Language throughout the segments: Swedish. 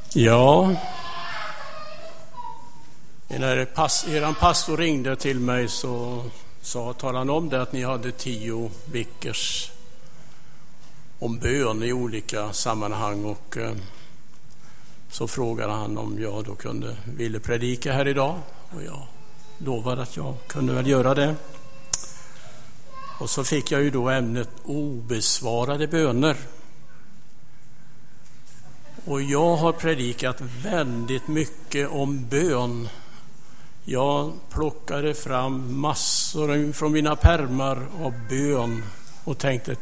Ja, när eran pastor ringde till mig så talade han om det att ni hade 10 veckors om bön i olika sammanhang, och så frågade han om jag då ville predika här idag, och jag lovade att jag kunde väl göra det. Och så fick jag ju då ämnet obesvarade böner. Och jag har predikat väldigt mycket om bön. Jag plockade fram massor från mina pärmar av bön och tänkte,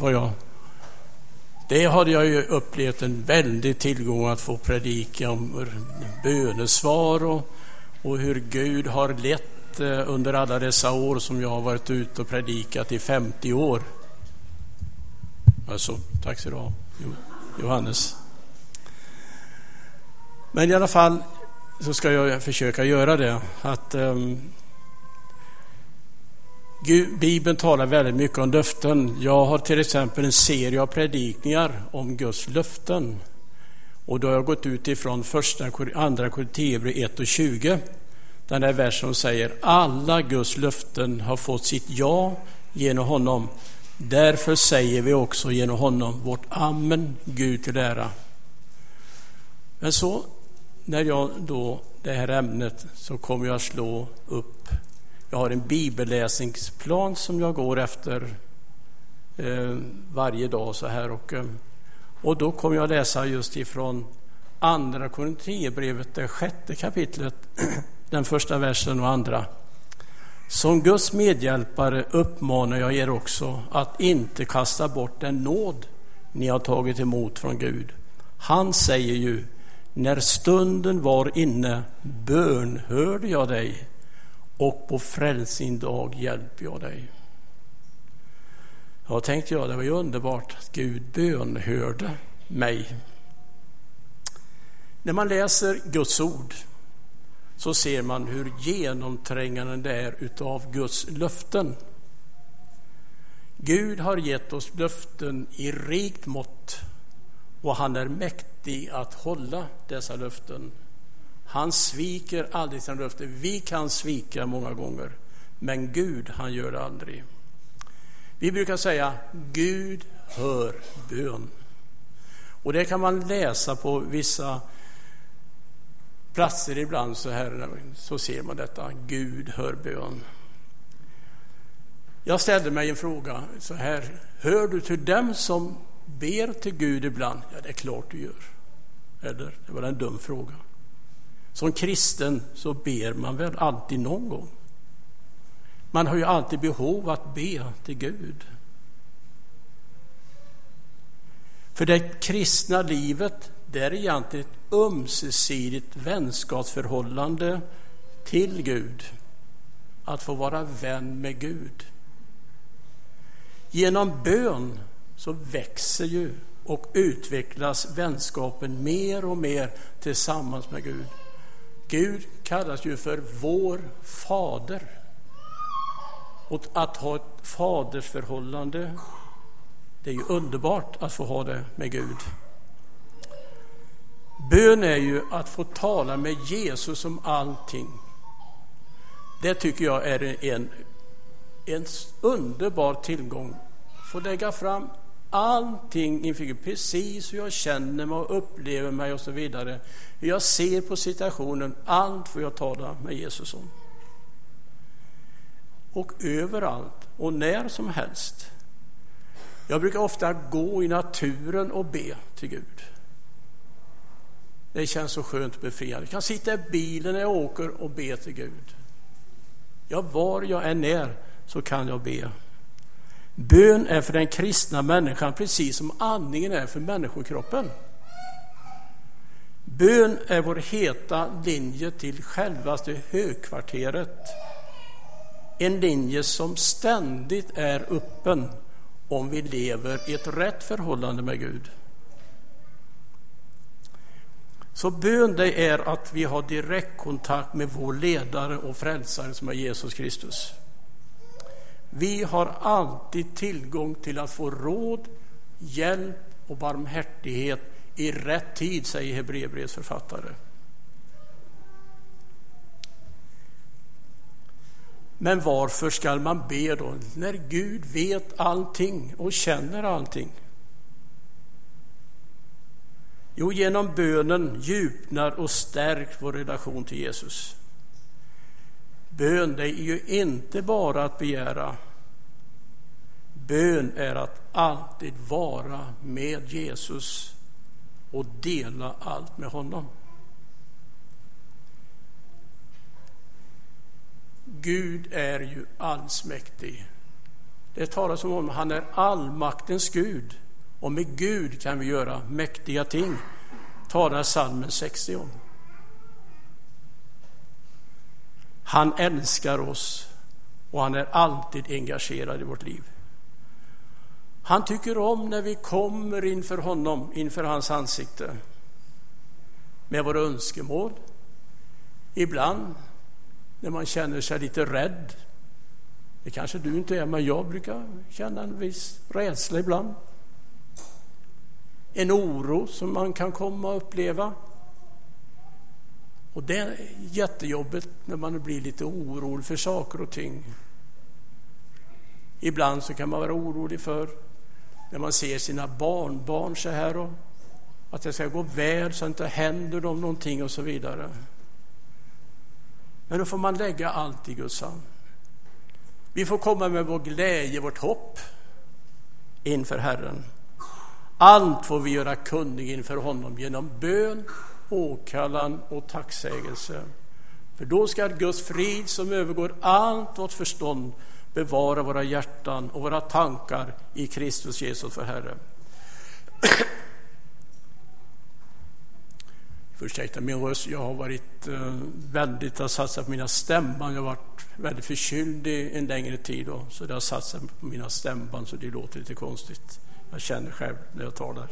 det hade jag ju upplevt en väldig tillgång att få predika om bönesvar och hur Gud har lett under alla dessa år som jag har varit ute och predikat i 50 år. Alltså, tack så du ha, Johannes. Men i alla fall så ska jag försöka göra det. Att Bibeln talar väldigt mycket om löften. Jag har till exempel en serie av predikningar om Guds löften. Och då har jag gått ut ifrån andra Korinthierbrevet 1:20. Den där versen som säger: alla Guds löften har fått sitt ja genom honom. Därför säger vi också genom honom vårt amen, Gud till ära. Men så när jag då det här ämnet så kommer jag slå upp. Jag har en bibelläsningsplan som jag går efter varje dag så här, och då kommer jag läsa just ifrån andra Korinthierbrevet, det 6:e kapitlet, den första versen och andra. Som Guds medhjälpare uppmanar jag er också att inte kasta bort den nåd ni har tagit emot från Gud. Han säger ju: när stunden var inne bönhörde jag dig, och på frälsning dag hjälper jag dig. Jag tänkte det var ju underbart att Gud bönhörde mig. När man läser Guds ord så ser man hur genomträngande det är utav Guds löften. Gud har gett oss löften i rikt mått, och han är mäktig att hålla dessa löften. Han sviker aldrig sina löften. Vi kan svika många gånger, men Gud, han gör det aldrig. Vi brukar säga Gud hör bön. Och det kan man läsa på vissa platser ibland så ser man detta. Gud hör bön. Jag ställde mig en fråga så här: hör du till dem som ber till Gud ibland? Ja, det är klart du gör. Eller, det var en dum fråga. Som kristen så ber man väl alltid någon gång. Man har ju alltid behov att be till Gud. För det kristna livet, det är egentligen ett ömsesidigt vänskapsförhållande till Gud. Att få vara vän med Gud. Genom bön så växer ju och utvecklas vänskapen mer och mer tillsammans med Gud. Gud kallas ju för vår fader. Och att ha ett fadersförhållande, det är ju underbart att få ha det med Gud. Bön är ju att få tala med Jesus om allting. Det tycker jag är en underbar tillgång. Få lägga fram allting inför Gud, precis hur jag känner mig och upplever mig och så vidare. Hur jag ser på situationen, allt får jag tala med Jesus om. Och överallt och när som helst. Jag brukar ofta gå i naturen och be till Gud. Det känns så skönt och befriande. Jag kan sitta i bilen när jag åker och be till Gud. Ja, var jag än är så kan jag be. Bön är för den kristna människan precis som andningen är för människokroppen. Bön är vår heta linje till självaste högkvarteret. En linje som ständigt är öppen om vi lever i ett rätt förhållande med Gud. Så bön, det är att vi har direktkontakt med vår ledare och frälsare som är Jesus Kristus. Vi har alltid tillgång till att få råd, hjälp och barmhärtighet i rätt tid, säger Hebreerbrevets författare. Men varför ska man be då, när Gud vet allting och känner allting? Jo, genom bönen djupnar och stärks vår relation till Jesus. Bön, det är ju inte bara att begära. Bön är att alltid vara med Jesus och dela allt med honom. Gud är ju allsmäktig. Det talas om att han är allmaktens Gud. Och med Gud kan vi göra mäktiga ting. Talar Psalmen 60 om. Han älskar oss och han är alltid engagerad i vårt liv. Han tycker om när vi kommer inför honom, inför hans ansikte. Med våra önskemål. Ibland när man känner sig lite rädd. Det kanske du inte är, men jag brukar känna en viss rädsla ibland. En oro som man kan komma att uppleva. Och det är jättejobbigt när man blir lite orolig för saker och ting. Ibland så kan man vara orolig för när man ser sina barnbarn så här och att det ska gå väl så att det inte händer dem någonting och så vidare. Men då får man lägga allt i Guds hand. Vi får komma med vår glädje, vårt hopp inför Herren. Allt får vi göra kunnig inför honom genom bön, åkallan och tacksägelse. För då ska Guds frid som övergår allt vårt förstånd bevara våra hjärtan och våra tankar i Kristus Jesus för Herre. Ursäkta min röst, jag har varit har satsat på mina stämband. Jag har varit väldigt förkyld i en längre tid då, så det har satsat på mina stämband så det låter lite konstigt. Jag känner själv när jag talar.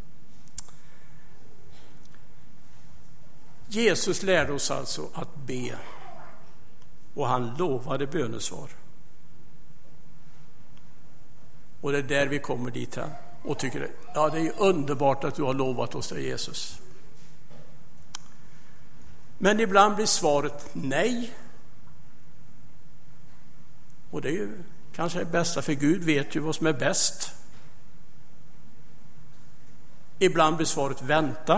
Jesus lärde oss alltså att be och han lovade bönesvar. Och det är där vi kommer dit här och tycker det är underbart att du har lovat oss det, Jesus. Men ibland blir svaret nej. Och det är ju kanske det bästa, för Gud vet ju vad som är bäst. Ibland blir svaret vänta.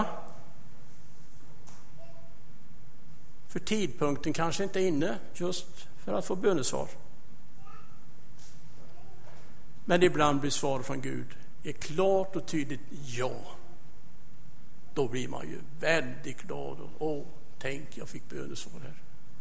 För tidpunkten kanske inte är inne just för att få bönesvar. Men ibland blir svar från Gud ett klart och tydligt ja. Då blir man ju väldigt glad och tänk, jag fick bönesvar här.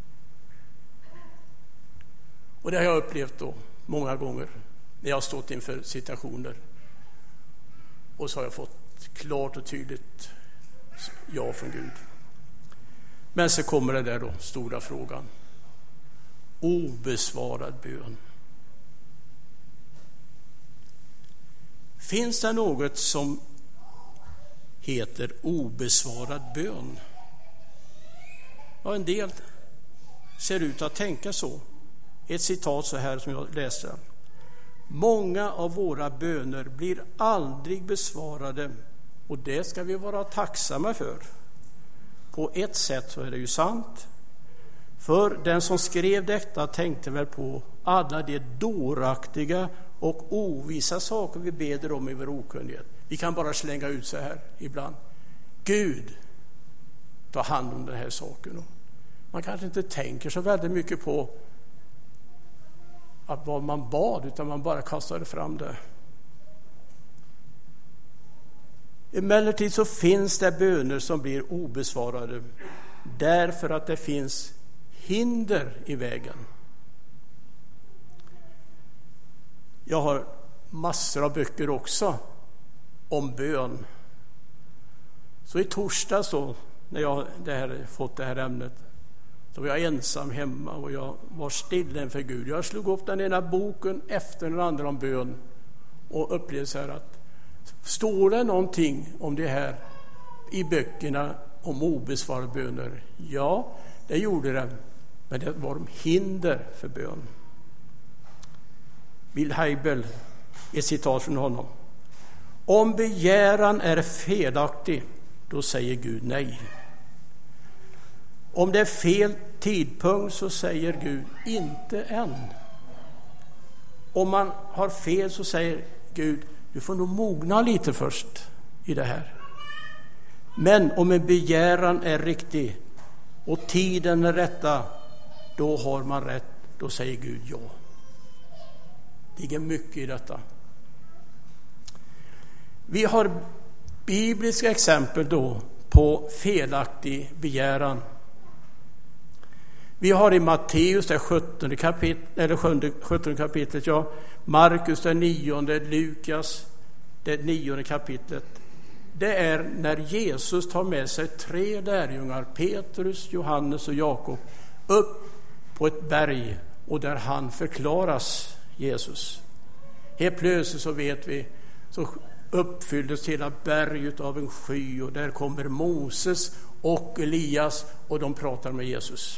Och det har jag upplevt då många gånger när jag har stått inför situationer och så har jag fått klart och tydligt ja från Gud. Men så kommer det där då, stora frågan. Obesvarad bön. Finns det något som heter obesvarad bön? Ja, en del ser ut att tänka så. Ett citat så här som jag läste. Många av våra böner blir aldrig besvarade och det ska vi vara tacksamma för. På ett sätt så är det ju sant. För den som skrev detta tänkte väl på alla de dåraktiga och ovissa saker vi beder om i vår okunnighet. Vi kan bara slänga ut så här ibland. Gud, ta hand om den här saken. Man kanske inte tänker så väldigt mycket på att vad man bad, utan man bara kastade fram det. Emellertid så finns det böner som blir obesvarade därför att det finns hinder i vägen. Jag har massor av böcker också om bön. Så i torsdags så, när jag fått det här ämnet, då var jag ensam hemma och jag var stilla inför Gud. Jag slog upp den ena boken efter den andra om bön och upplevde så här att står det någonting om det här i böckerna om obesvarade böner? Ja, det gjorde det. Men det var hinder för bön. Bill Hybels, ett citat från honom. Om begäran är felaktig, då säger Gud nej. Om det är fel tidpunkt så säger Gud inte än. Om man har fel så säger Gud, du får nog mogna lite först i det här. Men om en begäran är riktig och tiden är rätta, då har man rätt. Då säger Gud ja. Det ligger mycket i detta. Vi har bibliska exempel då på felaktig begäran. Vi har i Matteus det 17 kapitlet, Markus det 9, Lukas det 9 kapitlet. Det är när Jesus tar med sig 3 lärjungar, Petrus, Johannes och Jakob, upp på ett berg och där han förklaras Jesus. Helt plötsligt så vet vi, så uppfylldes hela berget av en sky och där kommer Moses och Elias och de pratar med Jesus.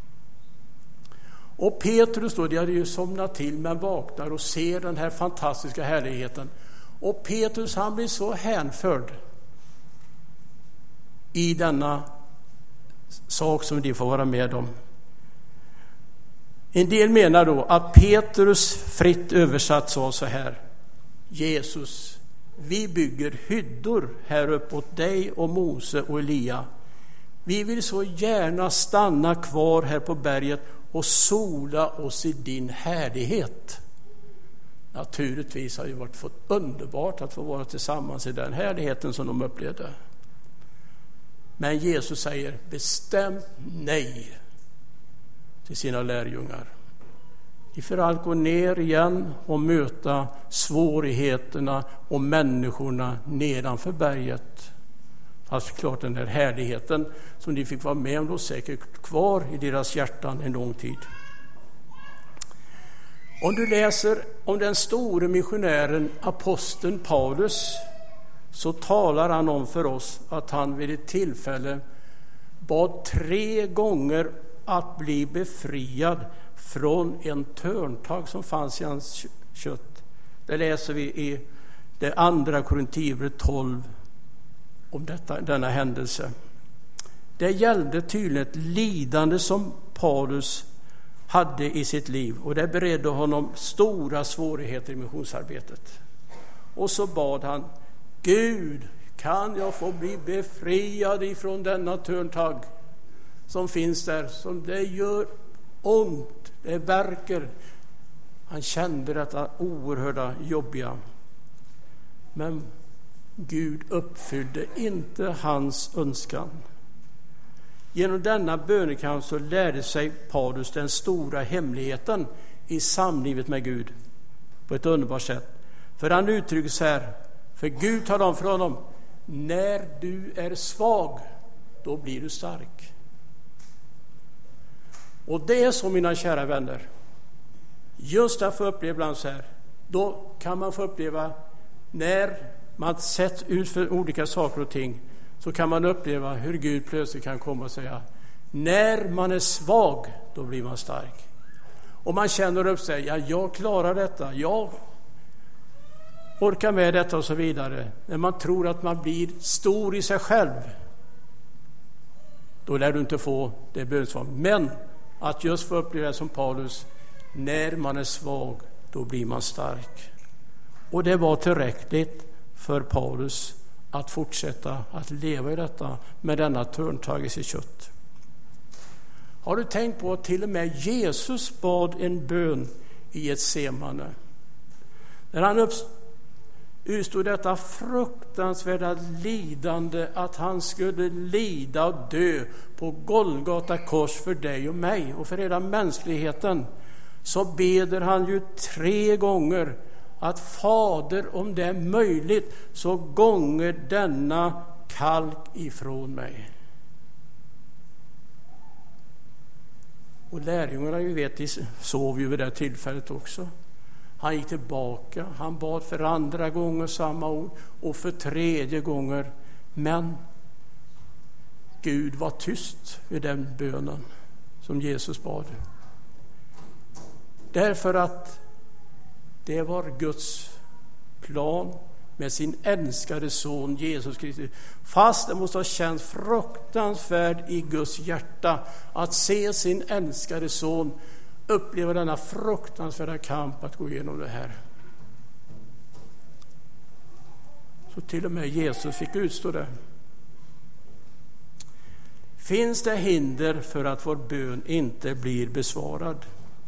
Och Petrus då, de hade ju somnat till men vaknar och ser den här fantastiska härligheten. Och Petrus, han blir så hänförd i denna sak som de får vara med om. En del menar då att Petrus fritt översatt sa så här: Jesus, vi bygger hyddor här uppe åt dig och Mose och Elia. Vi vill så gärna stanna kvar här på berget och sola oss i din härlighet. Naturligtvis har det varit underbart att få vara tillsammans i den härligheten som de upplevde. Men Jesus säger bestämt nej till sina lärjungar. De får allt gå ner igen och möta svårigheterna och människorna nedanför berget. Fast klart den här härligheten som de fick vara med om låg säkert kvar i deras hjärtan en lång tid. Om du läser om den store missionären aposteln Paulus, så talar han om för oss att han vid ett tillfälle bad 3 gånger att bli befriad från en törntagg som fanns i hans kött. Det läser vi i det andra Korintierbrevet 12 om denna händelse. Det gällde tydligen ett lidande som Paulus hade i sitt liv, och det beredde honom stora svårigheter i missionsarbetet. Och så bad han: Gud, kan jag få bli befriad ifrån denna törntagg som finns där, som det gör ont, det verkar. Han kände detta oerhörda jobbiga. Men Gud uppfyllde inte hans önskan. Genom denna bönekamp så lärde sig Paulus den stora hemligheten i samlivet med Gud på ett underbart sätt. För han uttrycker så här, för Gud talar om för honom: när du är svag, då blir du stark. Och det är så, mina kära vänner, just att få uppleva ibland så här, då kan man få uppleva när man sätts ut för olika saker och ting, så kan man uppleva hur Gud plötsligt kan komma och säga: när man är svag, då blir man stark. Och man känner upp sig, ja, jag klarar detta, jag orkar med detta och så vidare. När man tror att man blir stor i sig själv, då lär du inte få det bönesvar. Men att just få uppleva som Paulus: när man är svag, då blir man stark. Och det var tillräckligt för Paulus att fortsätta att leva i detta med denna törntagg i sitt kött. Har du tänkt på att till och med Jesus bad en bön i Getsemane? När han utstod detta fruktansvärda lidande, att han skulle lida och dö på Golgata kors för dig och mig och för hela mänskligheten, så beder han ju 3 gånger att Fader, om det är möjligt, så gånger denna kalk ifrån mig. Och lärjungarna, vi vet, de sov ju vid det tillfället också. Han gick tillbaka, han bad för 2:a gången samma ord och för 3:e gånger. Men Gud var tyst vid den bönen som Jesus bad. Därför att det var Guds plan med sin älskade son Jesus Kristus. Fast det måste ha känts fruktansvärt i Guds hjärta att se sin älskade son uppleva denna fruktansvärda kamp att gå igenom det här. Så till och med Jesus fick utstå det. Finns det hinder för att vår bön inte blir besvarad?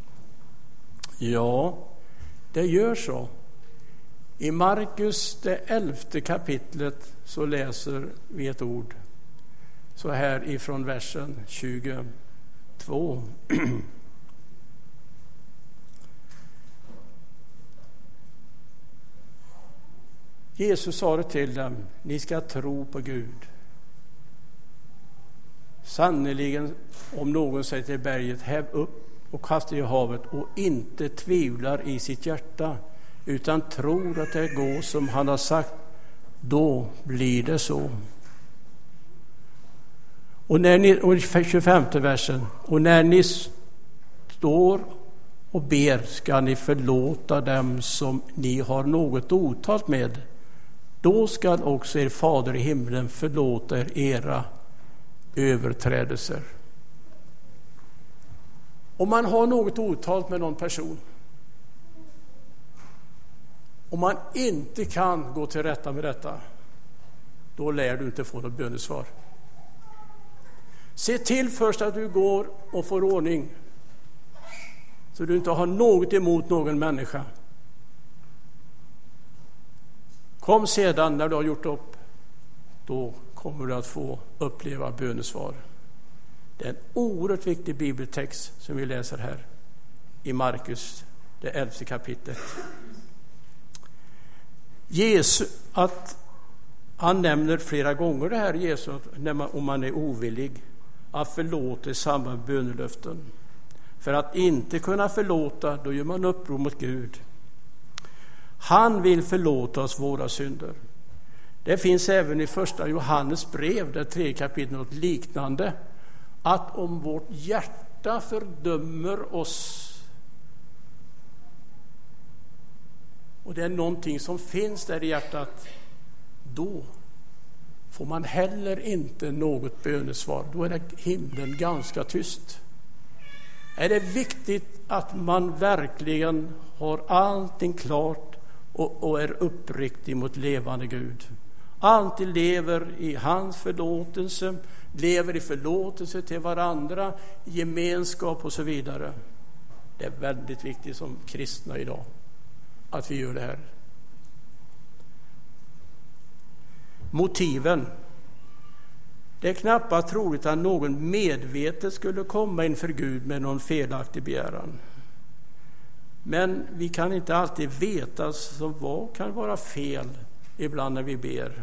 Ja, det gör så. I Markus, det 11:e kapitlet, så läser vi ett ord så här ifrån versen 22. Jesus sa det till dem: ni ska tro på Gud. Sannerligen, om någon säger till berget, häv upp och kasta i havet, och inte tvivlar i sitt hjärta, utan tror att det går som han har sagt, då blir det så. Och när ni, och 25:e versen, och när ni står och ber ska ni förlåta dem som ni har något otalt med. Då ska också er fader i himlen förlåta er era överträdelser. Om man har något otalt med någon person, om man inte kan gå till rätta med detta, då lär du inte få något bönesvar. Se till först att du går och får ordning, så du inte har något emot någon människa. Kom sedan när du har gjort upp, då kommer du att få uppleva bönesvar. Det är en oerhört viktig bibeltext som vi läser här i Markus, det 11:e kapitlet. Jesus, att han nämner flera gånger det här, Jesus, om man är ovillig att förlåta i samband med bönelöften. För att inte kunna förlåta, då gör man uppror mot Gud. Han vill förlåta oss våra synder. Det finns även i första Johannes brev, det 3:e kapitlet, något liknande. Att om vårt hjärta fördömer oss, och det är någonting som finns där i hjärtat, då får man heller inte något bönesvar. Då är det himlen ganska tyst. Är det viktigt att man verkligen har allting klart och är uppriktig mot levande Gud. Alltid lever i hans förlåtelse, lever i förlåtelse till varandra, gemenskap och så vidare. Det är väldigt viktigt som kristna idag att vi gör det här. Motiven. Det är knappast troligt att någon medvetet skulle komma inför Gud med någon felaktig begäran. Men vi kan inte alltid veta så vad kan vara fel ibland när vi ber.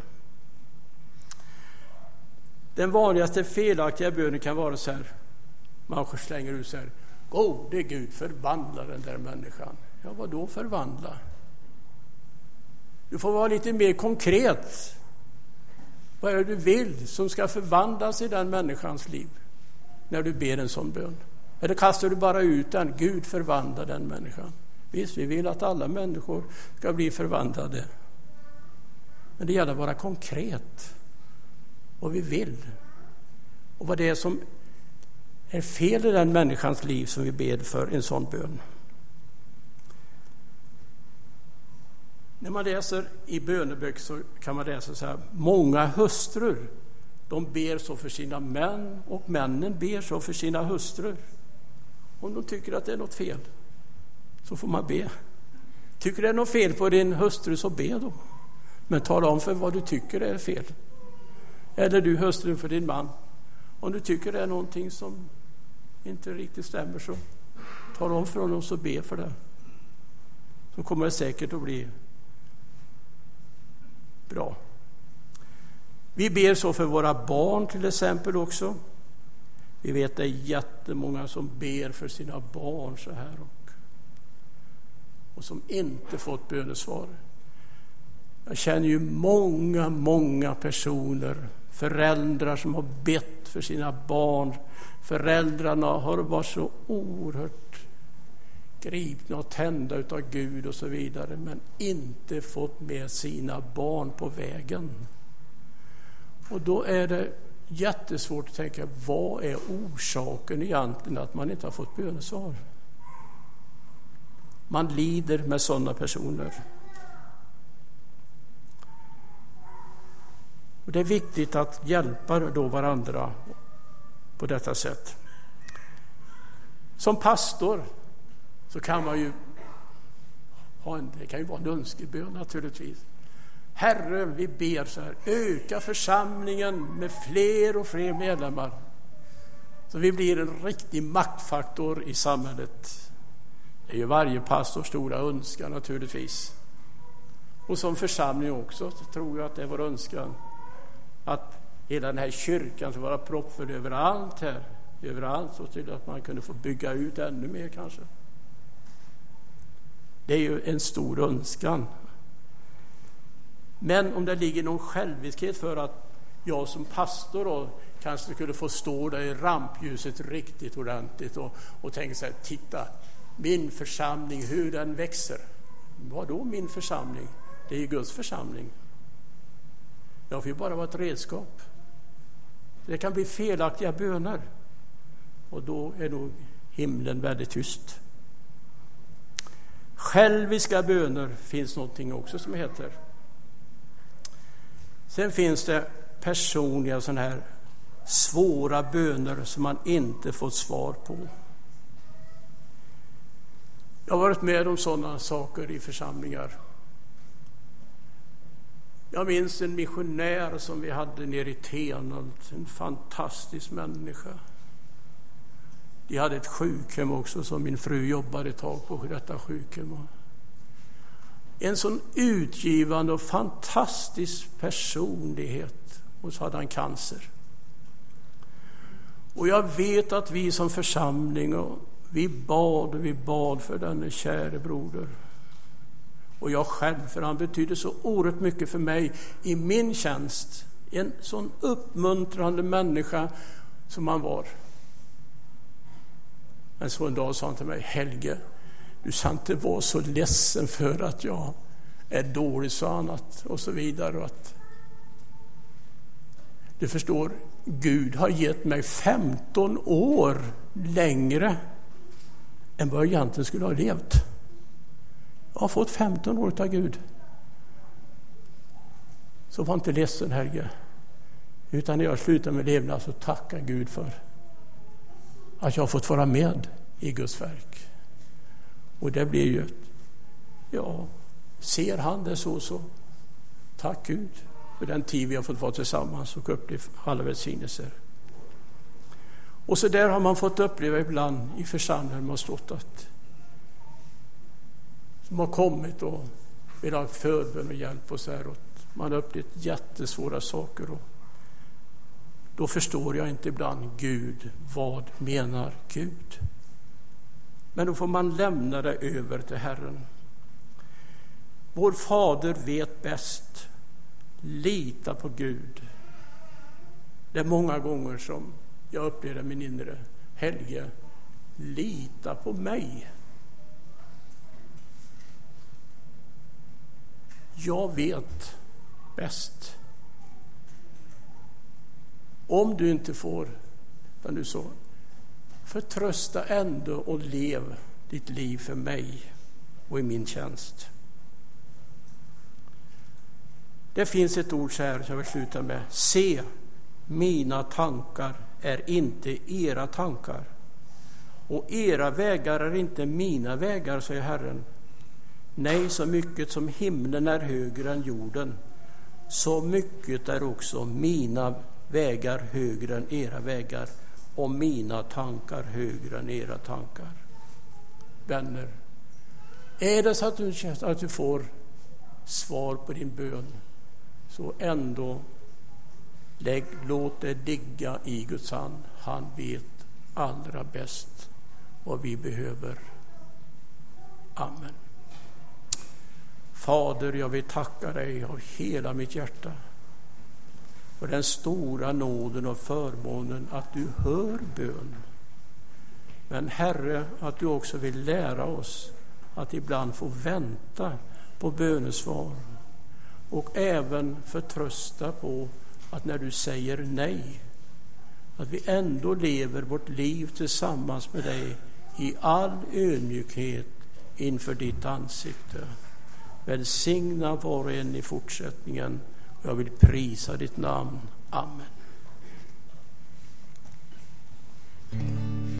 Den vanligaste felaktiga bönen kan vara så här. Man slänger ut så här: gode Gud, förvandla den där människan. Ja, vad då förvandla? Du får vara lite mer konkret. Vad är det du vill som ska förvandlas i den människans liv när du ber en sån bön? Eller kastar du bara ut den? Gud, förvandla den människan. Visst, vi vill att alla människor ska bli förvandlade. Men det gäller att vara konkret. Vad vi vill. Och vad det är som är fel i den människans liv som vi ber för en sån bön. När man läser i böneböcker så kan man läsa så här: många hustrur, de ber så för sina män, och männen ber så för sina hustrur. Om de tycker att det är något fel, så får man be. Tycker det är något fel på din hustru, så be då. Men tala om för vad du tycker är fel. Eller du hustru för din man. Om du tycker det är någonting som inte riktigt stämmer, så tala om för honom, så be för det. Så kommer det säkert att bli bra. Vi ber så för våra barn till exempel också. Vi vet att det är jättemånga som ber för sina barn så här och som inte fått bönesvar. Jag känner ju många personer, föräldrar som har bett för sina barn. Föräldrarna har varit så oerhört gripna och tända utav Gud och så vidare, men inte fått med sina barn på vägen. Och då är det jättesvårt att tänka, vad är orsaken egentligen att man inte har fått bönesvar? Man lider med sådana personer. Och det är viktigt att hjälpa då varandra på detta sätt. Som pastor så kan man ju det kan ju vara en önskebön naturligtvis. Herre, vi ber så här, öka församlingen med fler och fler medlemmar, så vi blir en riktig maktfaktor i samhället. Det är ju varje pastors stora önskan naturligtvis. Och som församling också så tror jag att det är vår önskan att hela den här kyrkan ska vara proppfull överallt, så till att man kunde få bygga ut ännu mer kanske. Det är ju en stor önskan. Men om det ligger någon själviskhet för att jag som pastor då kanske skulle få stå där i rampljuset riktigt ordentligt och tänka sig, titta, min församling, hur den växer. Vad då min församling? Det är ju Guds församling. Jag får ju bara vara ett redskap. Det kan bli felaktiga böner. Och då är nog himlen väldigt tyst. Själviska böner finns någonting också som heter. Sen finns det personliga sådana här svåra böner som man inte fått svar på. Jag har varit med om sådana saker i församlingar. Jag minns en missionär som vi hade nere i Tenhult, en fantastisk människa. De hade ett sjukhem också som min fru jobbade ett tag på detta sjukhem. En sån utgivande och fantastisk personlighet, och så hade han cancer. Och jag vet att vi som församling, och vi bad för denne käre broder. Och jag själv, för han betydde så oerhört mycket för mig i min tjänst. En sån uppmuntrande människa som han var. Men så en dag sa han till mig, Helge, du ska inte vara så ledsen för att jag är dålig, sa han, och så vidare. Och att, du förstår, Gud har gett mig 15 år längre än vad jag egentligen skulle ha levt. Jag har fått 15 år av Gud. Så var inte ledsen, Helge. Utan när jag slutar med levnad så tackar Gud för att jag har fått vara med i Guds verk. Och det blir ju, ser han det så tack Gud för den tid vi har fått vara tillsammans och uppleva alla välsignelser. Och så där har man fått uppleva ibland i församlingen man har stått att som har kommit och vill ha förbön och hjälp och så här, och man har upplevt jättesvåra saker, och då förstår jag inte ibland Gud, vad menar Gud? Men då får man lämna det över till Herren. Vår fader vet bäst. Lita på Gud. Det är många gånger som jag upplever min inre, Helge, lita på mig. Jag vet bäst. Om du inte får, utan du så, förtrösta ändå och lev ditt liv för mig och i min tjänst. Det finns ett ord så här som jag vill sluta med. Se, mina tankar är inte era tankar, och era vägar är inte mina vägar, säger Herren. Nej, så mycket som himlen är högre än jorden, så mycket är också mina vägar högre än era vägar, och mina tankar högre än era tankar. Vänner, är det så att du känner att du får svar på din bön, så ändå låt det ligga i Guds hand. Han vet allra bäst vad vi behöver. Amen. Fader, jag vill tacka dig av hela mitt hjärta för den stora nåden och förmånen att du hör bön. Men Herre, att du också vill lära oss att ibland få vänta på bönesvar och även förtrösta på att när du säger nej, att vi ändå lever vårt liv tillsammans med dig i all ödmjukhet inför ditt ansikte. Välsigna var och en i fortsättningen. Jag vill prisa ditt namn. Amen.